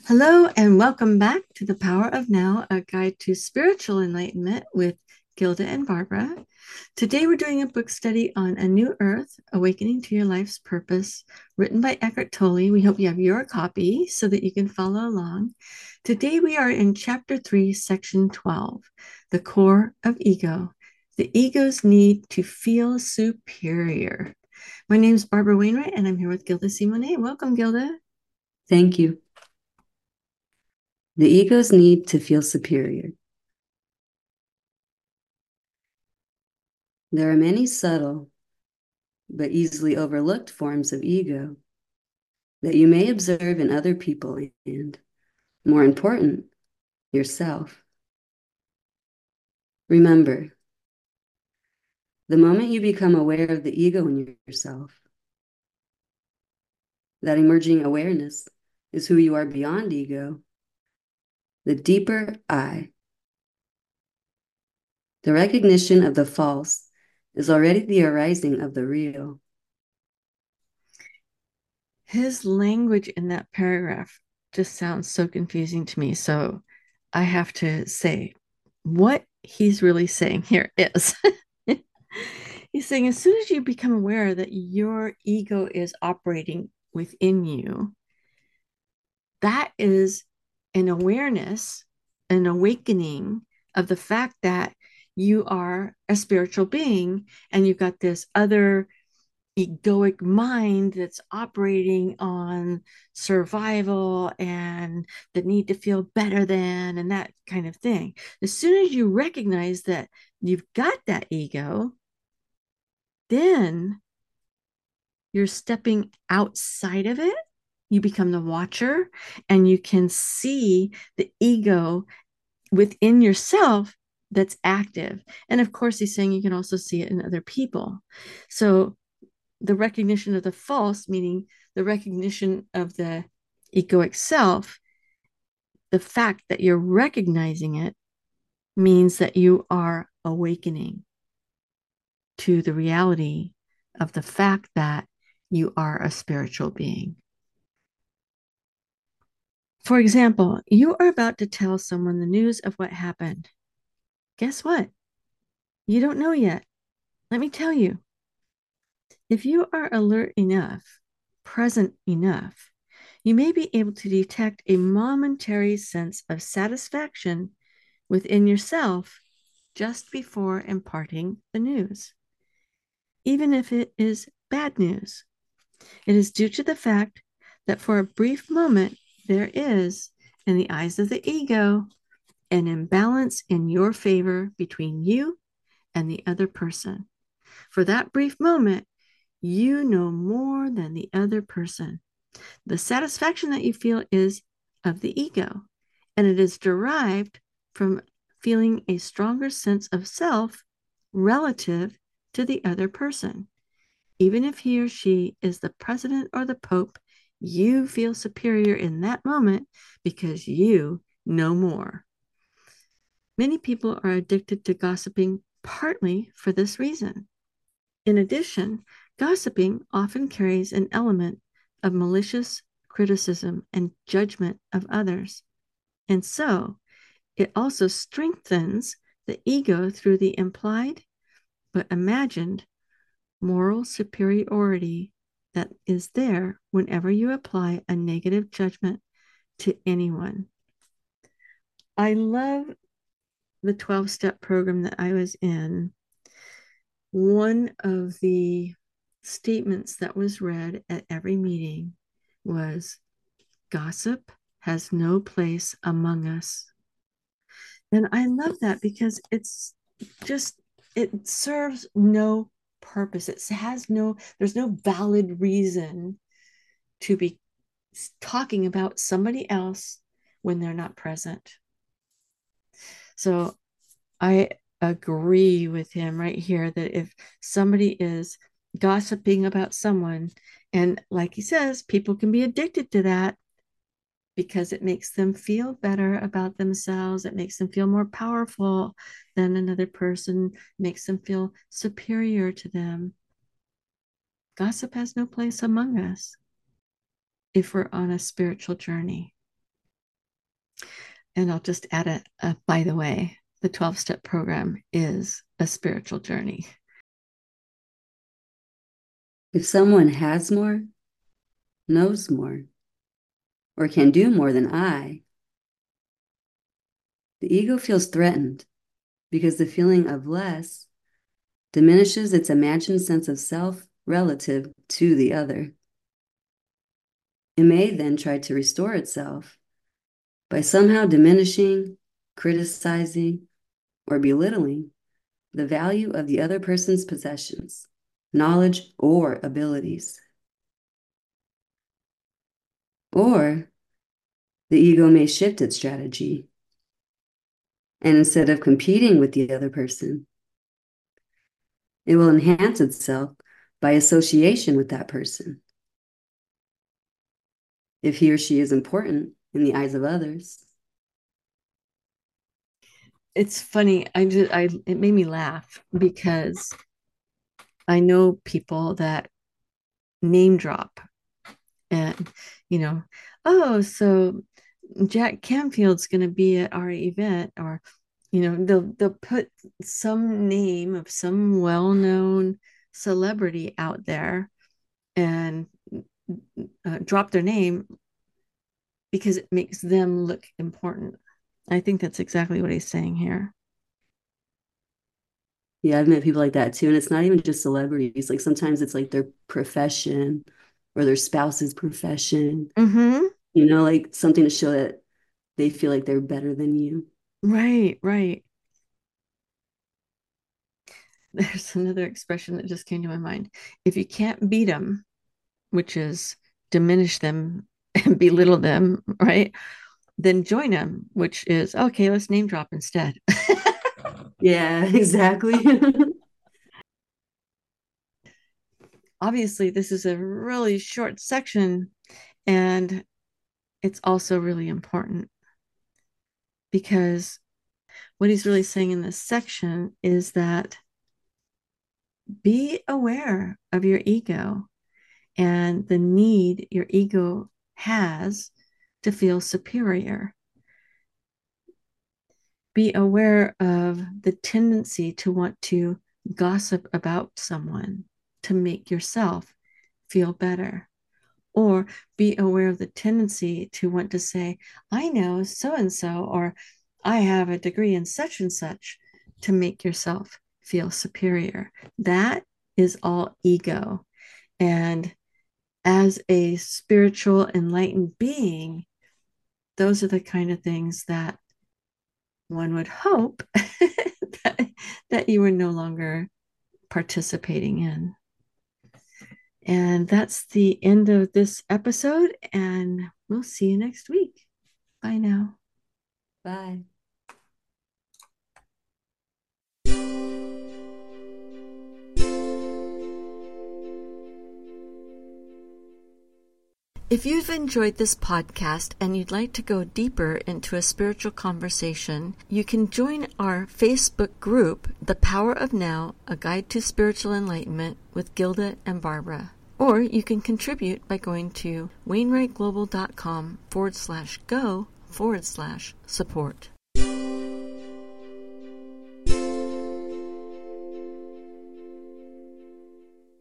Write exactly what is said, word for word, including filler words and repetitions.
Hello, and welcome back to The Power of Now, a guide to spiritual enlightenment with Gilda and Barbara. Today, we're doing a book study on A New Earth Awakening to Your Life's Purpose, written by Eckhart Tolle. We hope you have your copy so that you can follow along. Today, we are in Chapter three, Section twelve, The Core of Ego, the ego's need to feel superior. My name is Barbara Wainwright, and I'm here with Gilda Simone. Welcome, Gilda. Thank you. The ego's need to feel superior. There are many subtle but easily overlooked forms of ego that you may observe in other people and, more important, yourself. Remember, the moment you become aware of the ego in yourself, that emerging awareness is who you are beyond ego, the deeper I. The recognition of the false is already the arising of the real. His language in that paragraph just sounds so confusing to me. So I have to say what he's really saying here is he's saying as soon as you become aware that your ego is operating within you, that is an awareness, an awakening of the fact that you are a spiritual being and you've got this other egoic mind that's operating on survival and the need to feel better than and that kind of thing. As soon as you recognize that you've got that ego, then you're stepping outside of it. You become the watcher and you can see the ego within yourself that's active. And of course, he's saying you can also see it in other people. So the recognition of the false, meaning the recognition of the egoic self, the fact that you're recognizing it means that you are awakening to the reality of the fact that you are a spiritual being. For example, you are about to tell someone the news of what happened. Guess what? You don't know yet. Let me tell you. If you are alert enough, present enough, you may be able to detect a momentary sense of satisfaction within yourself just before imparting the news, even if it is bad news. It is due to the fact that for a brief moment, there is, in the eyes of the ego, an imbalance in your favor between you and the other person. For that brief moment, you know more than the other person. The satisfaction that you feel is of the ego, and it is derived from feeling a stronger sense of self relative to the other person. Even if he or she is the president or the pope, you feel superior in that moment because you know more. Many people are addicted to gossiping partly for this reason. In addition, gossiping often carries an element of malicious criticism and judgment of others. And so it also strengthens the ego through the implied but imagined moral superiority that is there whenever you apply a negative judgment to anyone. I love the twelve step program that I was in. One of the statements that was read at every meeting was gossip has no place among us. And I love that because it's just, it serves no purpose. It has no, there's no valid reason to be talking about somebody else when they're not present. So I agree with him right here that if somebody is gossiping about someone, and like he says, people can be addicted to that because it makes them feel better about themselves. It makes them feel more powerful than another person, makes them feel superior to them. Gossip has no place among us if we're on a spiritual journey. And I'll just add a, a by the way, the twelve-step program is a spiritual journey. If someone has more, knows more, or can do more than I, the ego feels threatened because the feeling of less diminishes its imagined sense of self relative to the other. It may then try to restore itself by somehow diminishing, criticizing, or belittling the value of the other person's possessions, knowledge, or abilities. Or the ego may shift its strategy, and instead of competing with the other person, it will enhance itself by association with that person. If he or she is important in the eyes of others. It's funny. I just I it made me laugh because I know people that name drop and you know, oh, so Jack Canfield's going to be at our event, or you know, they'll they'll put some name of some well-known celebrity out there and uh, drop their name because it makes them look important. I think that's exactly what he's saying here. Yeah, I've met people like that too. And it's not even just celebrities. Like sometimes it's like their profession or their spouse's profession, Mm-hmm. you know, like something to show that they feel like they're better than you. Right, right. There's another expression that just came to my mind. If you can't beat them, which is diminish them and belittle them, right? Then join them, which is okay, let's name drop instead. Yeah, exactly. Obviously, this is a really short section, and it's also really important because what he's really saying in this section is that be aware of your ego and the need your ego has to feel superior. Be aware of the tendency to want to gossip about someone to make yourself feel better. Or be aware of the tendency to want to say, I know so and so, or I have a degree in such and such to make yourself feel superior. That is all ego. And as a spiritual, enlightened being, those are the kind of things that one would hope that, that you were no longer participating in. And that's the end of this episode, and we'll see you next week. Bye now. Bye. If you've enjoyed this podcast and you'd like to go deeper into a spiritual conversation, you can join our Facebook group, The Power of Now, A Guide to Spiritual Enlightenment with Gilda and Barbara. Or you can contribute by going to wainwrightglobal.com forward slash go forward slash support.